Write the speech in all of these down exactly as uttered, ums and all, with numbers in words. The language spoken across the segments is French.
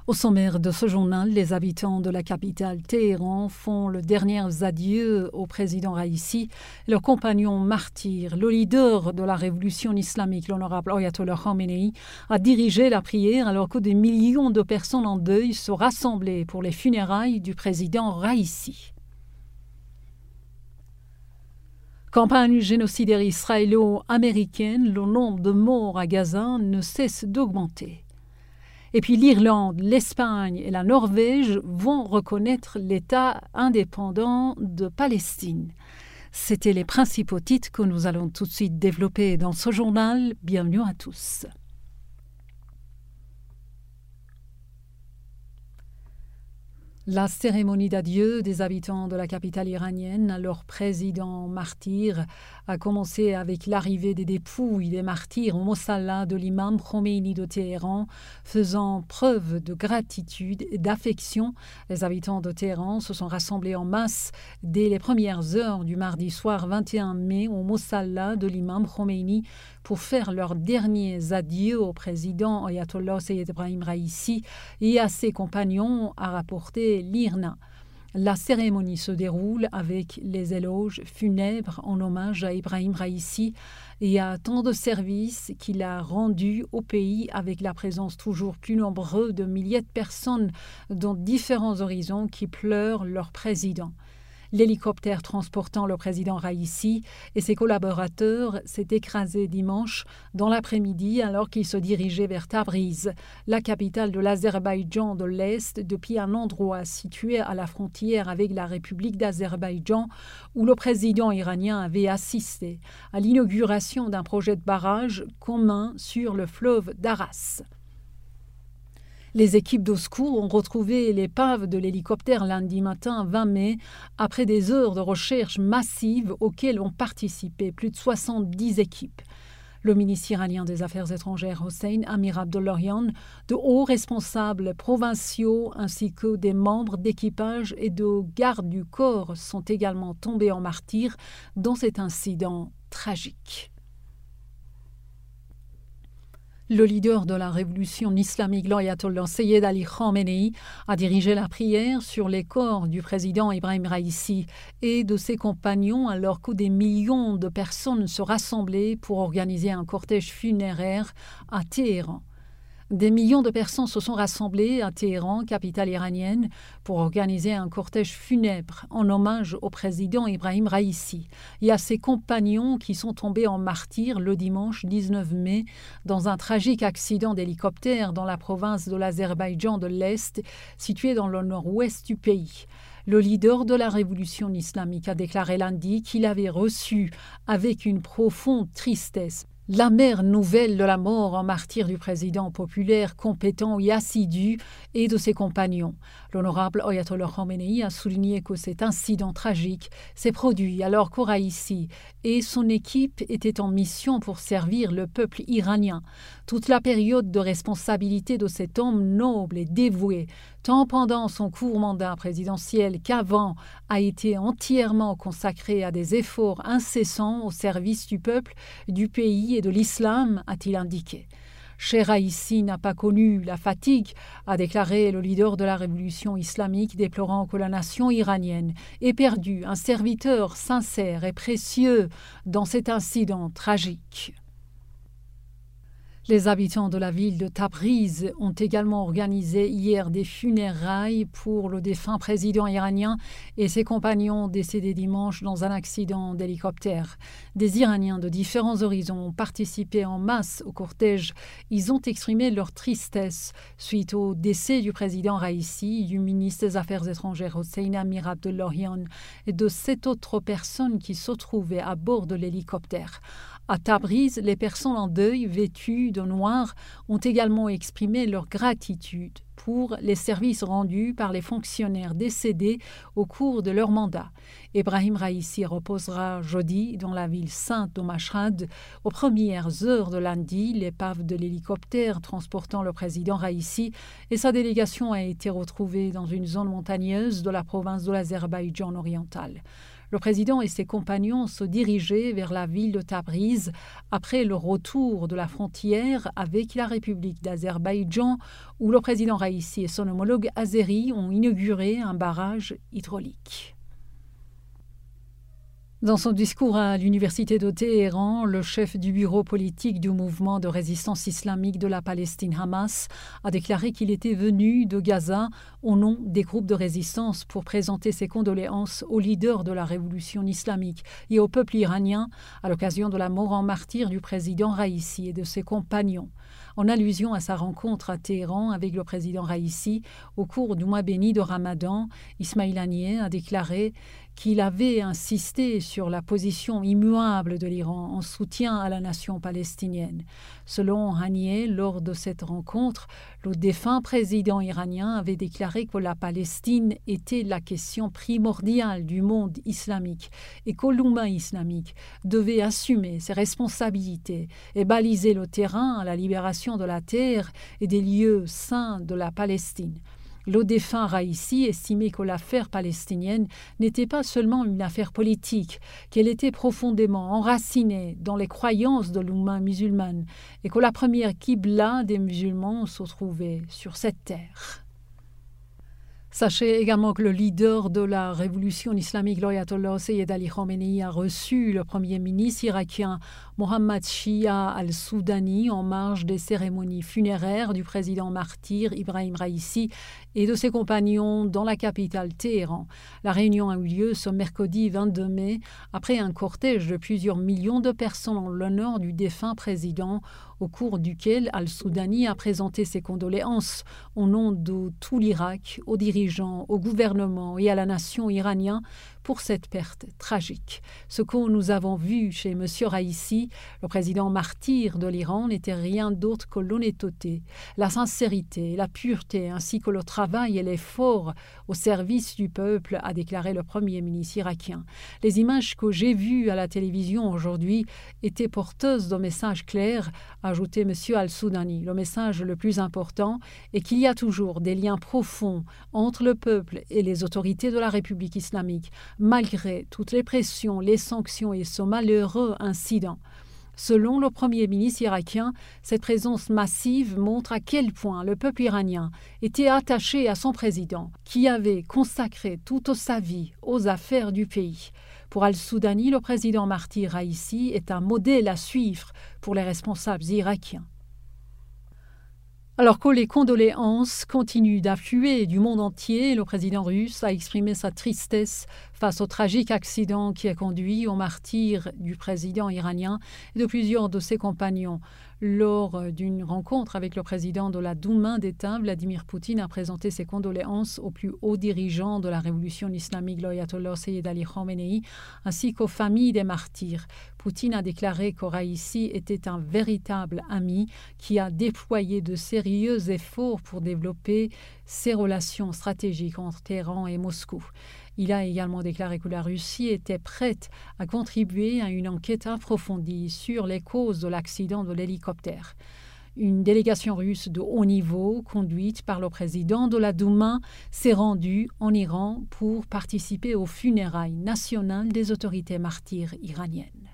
Au sommaire de ce journal, les habitants de la capitale Téhéran font le dernier adieu au président Raïssi et leur compagnon martyr. Le leader de la révolution islamique, l'honorable Ayatollah Khamenei, a dirigé la prière alors que des millions de personnes en deuil se rassemblaient pour les funérailles du président Raïssi. Campagne génocidaire israélo-américaine, le nombre de morts à Gaza ne cesse d'augmenter. Et puis l'Irlande, l'Espagne et la Norvège vont reconnaître l'État indépendant de Palestine. C'étaient les principaux titres que nous allons tout de suite développer dans ce journal. Bienvenue à tous. La cérémonie d'adieu des habitants de la capitale iranienne à leur président martyr a commencé avec l'arrivée des dépouilles des martyrs au Mosalla de l'imam Khomeini de Téhéran, faisant preuve de gratitude et d'affection. Les habitants de Téhéran se sont rassemblés en masse dès les premières heures du mardi soir vingt et un mai au Mosalla de l'imam Khomeini pour faire leurs derniers adieux au président Ayatollah Sayyed Ebrahim Raïssi et à ses compagnons, a rapporté l'I R N A. La cérémonie se déroule avec les éloges funèbres en hommage à Ebrahim Raïssi et à tant de services qu'il a rendus au pays, avec la présence toujours plus nombreuse de milliers de personnes dans différents horizons qui pleurent leur président. L'hélicoptère transportant le président Raïssi et ses collaborateurs s'est écrasé dimanche dans l'après-midi alors qu'il se dirigeait vers Tabriz, la capitale de l'Azerbaïdjan de l'Est, depuis un endroit situé à la frontière avec la République d'Azerbaïdjan où le président iranien avait assisté à l'inauguration d'un projet de barrage commun sur le fleuve d'Aras. Les équipes de secours ont retrouvé l'épave de l'hélicoptère lundi matin vingt mai après des heures de recherche massive auxquelles ont participé plus de soixante-dix équipes. Le ministre iranien des Affaires étrangères Hossein Amir Abdollahian, de hauts responsables provinciaux ainsi que des membres d'équipage et de garde du corps sont également tombés en martyrs dans cet incident tragique. Le leader de la révolution islamique, l'Ayatollah Sayyed Ali Khamenei, a dirigé la prière sur les corps du président Ebrahim Raïssi et de ses compagnons alors que des millions de personnes se rassemblaient pour organiser un cortège funéraire à Téhéran. Des millions de personnes se sont rassemblées à Téhéran, capitale iranienne, pour organiser un cortège funèbre en hommage au président Ebrahim Raïssi et à ses compagnons qui sont tombés en martyrs le dimanche dix-neuf mai dans un tragique accident d'hélicoptère dans la province de l'Azerbaïdjan de l'Est, située dans le nord-ouest du pays. Le leader de la révolution islamique a déclaré lundi qu'il avait reçu avec une profonde tristesse l'amère nouvelle de la mort en martyr du président populaire compétent et assidu et de ses compagnons. L'honorable Ayatollah Khamenei a souligné que cet incident tragique s'est produit alors que Raïssi et son équipe étaient en mission pour servir le peuple iranien. Toute la période de responsabilité de cet homme noble et dévoué, tant pendant son court mandat présidentiel qu'avant, a été entièrement consacrée à des efforts incessants au service du peuple, du pays et de l'islam, a-t-il indiqué. Cheikh Raïssi n'a pas connu la fatigue, a déclaré le leader de la révolution islamique, déplorant que la nation iranienne ait perdu un serviteur sincère et précieux dans cet incident tragique. Les habitants de la ville de Tabriz ont également organisé hier des funérailles pour le défunt président iranien et ses compagnons décédés dimanche dans un accident d'hélicoptère. Des Iraniens de différents horizons ont participé en masse au cortège. Ils ont exprimé leur tristesse suite au décès du président Raïssi, du ministre des Affaires étrangères Hossein Amir Abdollahian et de sept autres personnes qui se trouvaient à bord de l'hélicoptère. À Tabriz, les personnes en deuil vêtues de noir ont également exprimé leur gratitude pour les services rendus par les fonctionnaires décédés au cours de leur mandat. Ebrahim Raïssi reposera jeudi dans la ville sainte de Mashhad. Aux premières heures de lundi, l'épave de l'hélicoptère transportant le président Raïssi et sa délégation a été retrouvée dans une zone montagneuse de la province de l'Azerbaïdjan oriental. Le président et ses compagnons se dirigeaient vers la ville de Tabriz après le retour de la frontière avec la République d'Azerbaïdjan, où le président Raïssi et son homologue azéri ont inauguré un barrage hydraulique. Dans son discours à l'université de Téhéran, le chef du bureau politique du mouvement de résistance islamique de la Palestine Hamas a déclaré qu'il était venu de Gaza au nom des groupes de résistance pour présenter ses condoléances aux leaders de la révolution islamique et au peuple iranien à l'occasion de la mort en martyr du président Raïssi et de ses compagnons. En allusion à sa rencontre à Téhéran avec le président Raïssi au cours du mois béni de Ramadan, Ismail Haniyeh a déclaré qu'il avait insisté sur la position immuable de l'Iran en soutien à la nation palestinienne. Selon Haniyeh, lors de cette rencontre, le défunt président iranien avait déclaré que la Palestine était la question primordiale du monde islamique et que l'Oumma islamique devait assumer ses responsabilités et baliser le terrain à la libération de la terre et des lieux saints de la Palestine. Le défunt Raïssi estimait que l'affaire palestinienne n'était pas seulement une affaire politique, qu'elle était profondément enracinée dans les croyances de l'Oumma musulmane et que la première qibla des musulmans se trouvait sur cette terre. Sachez également que le leader de la révolution islamique, l'Ayatollah Sayyed Ali Khamenei, a reçu le premier ministre irakien Mohammad Shia al-Soudani en marge des cérémonies funéraires du président martyr Ibrahim Raïssi et de ses compagnons dans la capitale Téhéran. La réunion a eu lieu ce mercredi vingt-deux mai après un cortège de plusieurs millions de personnes en l'honneur du défunt président, au cours duquel al-Soudani a présenté ses condoléances au nom de tout l'Irak, aux dirigeants, au gouvernement et à la nation iranienne pour cette perte tragique. Ce que nous avons vu chez M. Raïssi, le président martyr de l'Iran, n'était rien d'autre que l'honnêteté, la sincérité, la pureté, ainsi que le travail et l'effort au service du peuple, a déclaré le premier ministre irakien. Les images que j'ai vues à la télévision aujourd'hui étaient porteuses de messages clairs, a ajouté M. al-Soudani. Le message le plus important est qu'il y a toujours des liens profonds entre le peuple et les autorités de la République islamique, malgré toutes les pressions, les sanctions et ce malheureux incident. Selon le premier ministre irakien, cette présence massive montre à quel point le peuple iranien était attaché à son président, qui avait consacré toute sa vie aux affaires du pays. Pour al-Soudani, le président martyr Raïssi est un modèle à suivre pour les responsables irakiens. Alors que les condoléances continuent d'affluer du monde entier, le président russe a exprimé sa tristesse face au tragique accident qui a conduit au martyre du président iranien et de plusieurs de ses compagnons. Lors d'une rencontre avec le président de la Douma d'État, Vladimir Poutine a présenté ses condoléances aux plus hauts dirigeants de la révolution islamique, l'Ayatollah Sayyed Ali Khamenei, ainsi qu'aux familles des martyrs. Poutine a déclaré que Raïssi était un véritable ami qui a déployé de sérieux efforts pour développer ses relations stratégiques entre Téhéran et Moscou. Il a également déclaré que la Russie était prête à contribuer à une enquête approfondie sur les causes de l'accident de l'hélicoptère. Une délégation russe de haut niveau, conduite par le président de la Douma, s'est rendue en Iran pour participer aux funérailles nationales des autorités martyrs iraniennes.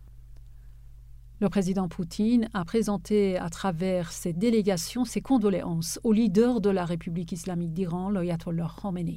Le président Poutine a présenté à travers ses délégations ses condoléances au leader de la République islamique d'Iran, l'Ayatollah Khamenei.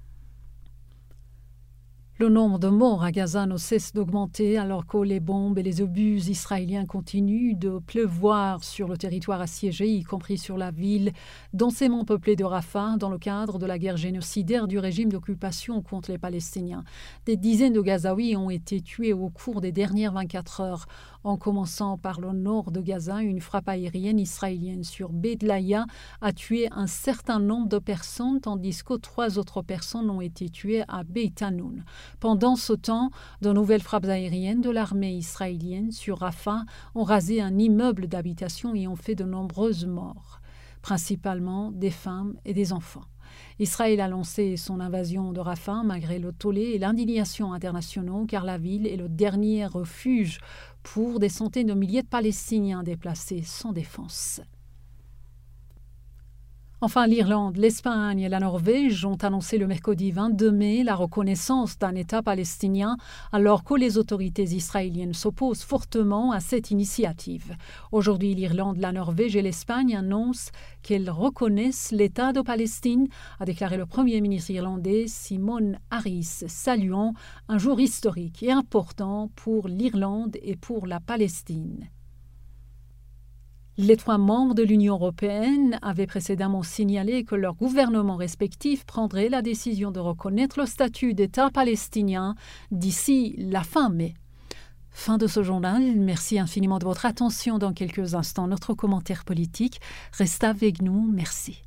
Le nombre de morts à Gaza ne cesse d'augmenter alors que les bombes et les obus israéliens continuent de pleuvoir sur le territoire assiégé, y compris sur la ville densément peuplée de Rafah, dans le cadre de la guerre génocidaire du régime d'occupation contre les Palestiniens. Des dizaines de Gazaouis ont été tués au cours des dernières vingt-quatre heures, en commençant par le nord de Gaza. Une frappe aérienne israélienne sur Bédlaïa a tué un certain nombre de personnes, tandis que trois autres personnes ont été tuées à Beit Hanoun. Pendant ce temps, de nouvelles frappes aériennes de l'armée israélienne sur Rafah ont rasé un immeuble d'habitation et ont fait de nombreuses morts, principalement des femmes et des enfants. Israël a lancé son invasion de Rafah malgré le tollé et l'indignation internationaux, car la ville est le dernier refuge pour des centaines de milliers de Palestiniens déplacés sans défense. Enfin, l'Irlande, l'Espagne et la Norvège ont annoncé le mercredi vingt-deux mai la reconnaissance d'un État palestinien alors que les autorités israéliennes s'opposent fortement à cette initiative. Aujourd'hui, l'Irlande, la Norvège et l'Espagne annoncent qu'elles reconnaissent l'État de Palestine, a déclaré le Premier ministre irlandais Simon Harris, saluant un jour historique et important pour l'Irlande et pour la Palestine. Les trois membres de l'Union européenne avaient précédemment signalé que leurs gouvernements respectifs prendraient la décision de reconnaître le statut d'État palestinien d'ici la fin mai. Fin de ce journal. Merci infiniment de votre attention. Dans quelques instants, notre commentaire politique. Restez avec nous. Merci.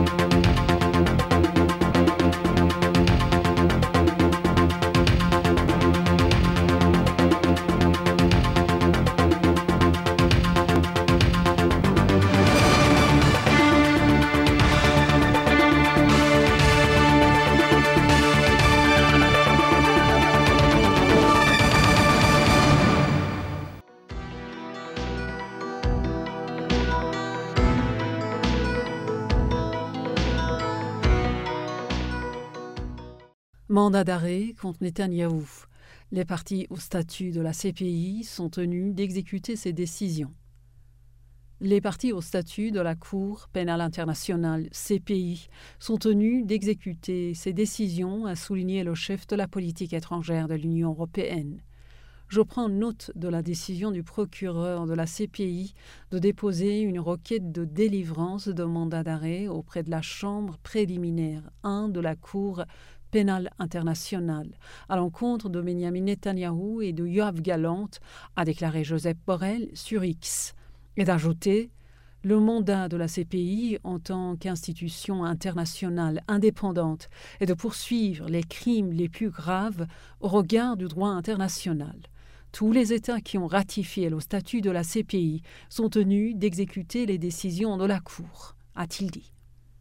Mandat d'arrêt contre Netanyahou. Les parties au statut de la C P I sont tenues d'exécuter ces décisions. Les parties au statut de la Cour pénale internationale C P I sont tenues d'exécuter ces décisions, a souligné le chef de la politique étrangère de l'Union européenne. Je prends note de la décision du procureur de la C P I de déposer une requête de délivrance de mandat d'arrêt auprès de la Chambre préliminaire un de la Cour pénale internationale à l'encontre de Benjamin Netanyahou et de Yoav Gallant, a déclaré Joseph Borrell sur X, et d'ajouter « Le mandat de la C P I en tant qu'institution internationale indépendante est de poursuivre les crimes les plus graves au regard du droit international. Tous les États qui ont ratifié le statut de la C P I sont tenus d'exécuter les décisions de la Cour », a-t-il dit.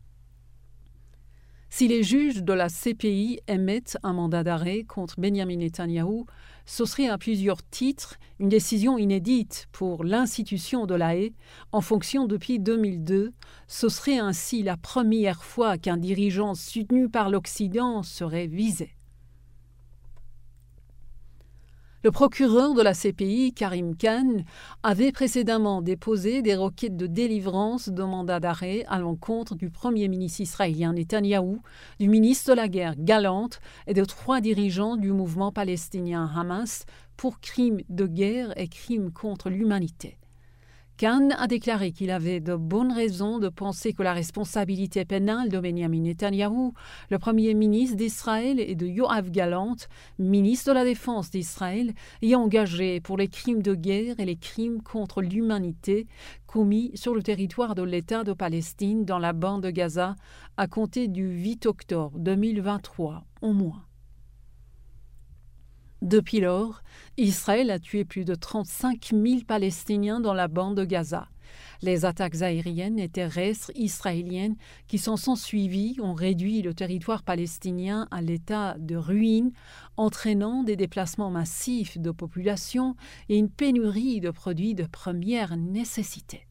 Si les juges de la C P I émettent un mandat d'arrêt contre Benjamin Netanyahou, ce serait à plusieurs titres une décision inédite pour l'institution de la Haye. En fonction depuis deux mille deux, ce serait ainsi la première fois qu'un dirigeant soutenu par l'Occident serait visé. Le procureur de la C P I, Karim Khan, avait précédemment déposé des requêtes de délivrance de mandat d'arrêt à l'encontre du Premier ministre israélien Netanyahou, du ministre de la Guerre Gallant et de trois dirigeants du mouvement palestinien Hamas pour crimes de guerre et crimes contre l'humanité. Khan a déclaré qu'il avait de bonnes raisons de penser que la responsabilité pénale de Benjamin Netanyahou, le Premier ministre d'Israël, et de Yoav Gallant, ministre de la Défense d'Israël, est engagée pour les crimes de guerre et les crimes contre l'humanité commis sur le territoire de l'État de Palestine dans la bande de Gaza à compter du huit octobre deux mille vingt-trois au moins. Depuis lors, Israël a tué plus de trente-cinq mille Palestiniens dans la bande de Gaza. Les attaques aériennes et terrestres israéliennes qui s'en sont suivies ont réduit le territoire palestinien à l'état de ruine, entraînant des déplacements massifs de population et une pénurie de produits de première nécessité.